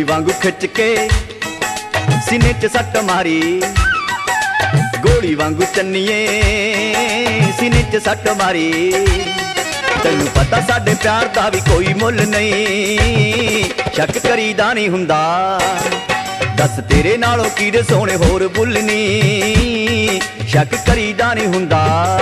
वांगू खिच के सीने च सट मारी, गोली वांगू चन्नीए सीने च सट मारी। तैनू पता साडे प्यार दा भी कोई मुल नहीं, शक करीदा नहीं हुंदा। दस तेरे नालों कीड़े सोने होर बुलनी, शक करीदा नहीं हुंदा।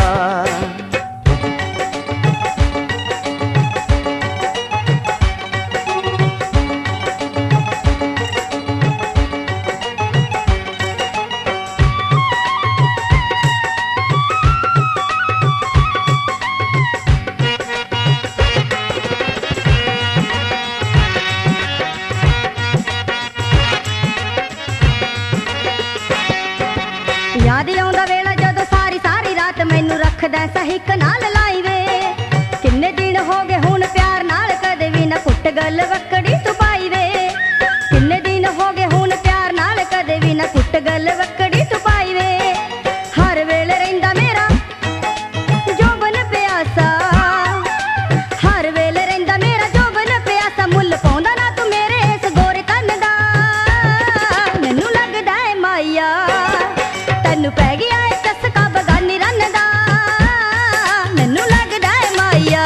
याद आउंदा वेला जदों सारी सारी रात मैनू रखदा सहिक नाल लाई वे। किन्ने दिन हो गए हुण प्यार नाल कदे भी ना कुट गल वक्कड़ी तू पाई वे। किन्ने दिन हो गए हुण प्यार नाल कदे भी ना कुट गल वक्कड़ी तू पाई वे। हर वेले रहिंदा मेरा जोबन प्यासा, हर वेले रहिंदा मेरा जोबन प्यासा। मुल पाउंदा ना तू मेरे इस गोरे कन्न दा, मैनू लगदा है माया तैनू पै गया है चस्का बगानी रन दा, मैनू लगदा है माया।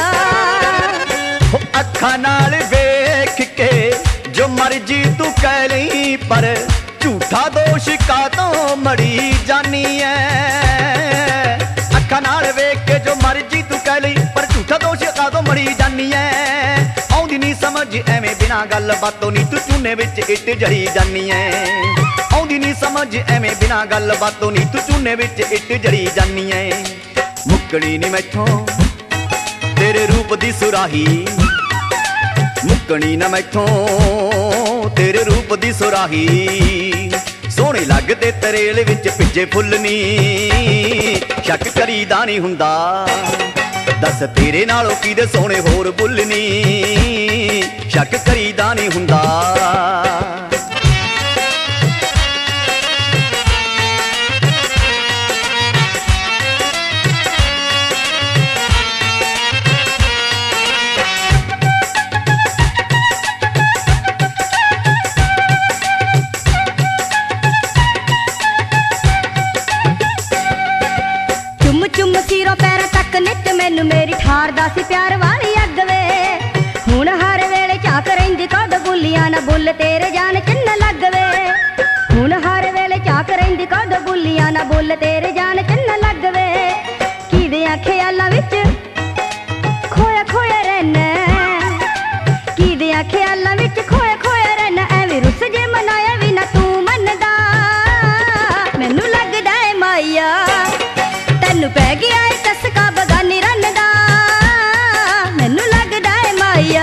अखां नाल वेख के जो मर्जी तू कह लई, पर झूठा दोष का तो मड़ी जानी है। अखां नाल वेख के जो मर्जी तू कह लई, पर झूठा दोष का तो मड़ी जानी है। आउंदी नहीं समझ एवें बिना गल बातों नी तू चूने विच इट जड़ी जानी है। आउंदी नहीं समझ एवें बिना गल बातों नी तू चूने विच इट जड़ी जानी है। मुक्कनी नहीं मैथों तेरे रूप दी सुराही, मुक्कनी ना मैथों तेरे रूप दी सुराही। सोहणे लगदे तरेल विच भिजे फुੱਲ नी, शक करीदा नहीं हुंदा। दस तेरे नालों कीदे सोहणे होर बुੱਲ नी, शक करीदा नहीं हुंदा। चुम सिरों पैरों तक नित मैनू मेरी ठारदा सी प्यार वाली अग वे। हुण हर वेले झाक रहिंदी कद बुलियां ना बुल तेरे जान चिन्न लग वे। हुण हर वेले झाक रहिंदी कद बुलियां ना बुल तेरे जान चिन्न लग वे। किदियां ख्यालां विच खोया खोया रहना, किदियां ख्यालां विच खोया खोया रहना। एवें रुस जे मनाया भी ना तू मनदा, मैनू लगदा है माया तैनू पै गया है चस्का बगानी रन दा, मैनू लगदा है माया।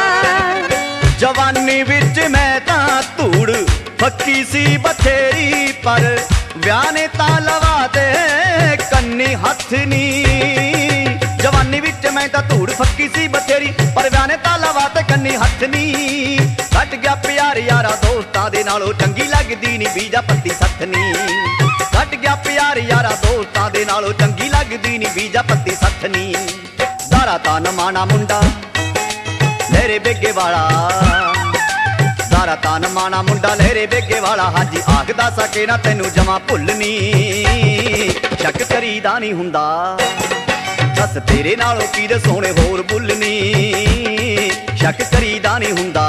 जवानी विच मैं तां धूड़ फक्की सी बथेरी, पर ब्याह ने तां लवा दे कन्नी हथ नी। जवानी विच मैं तां धूड़ फक्की सी बथेरी, पर ब्याह ने तां लवा दे कन्नी हथ नी। कट गया प्यार यारा दोस्तां दे नालों चंगी लगदी नी बीजा पत्ती सथ नी। कट गया प्यार यारा दोस्तां दे नालों चंगी लगदी नी बीजा पत्ती सथ नी। दारा तां नमाना मुंडा लहरे बेगे वाला, दारा तां नमाना मुंडा लहरे बेगे वाला। हाजी आखदा सके ना तैनू जमा भुੱਲ नी, शक करीदा नहीं हुंदा। दस तेरे नालों कीदे सोहणे होर बुੱਲ नी, शक करीदा नहीं हुंदा।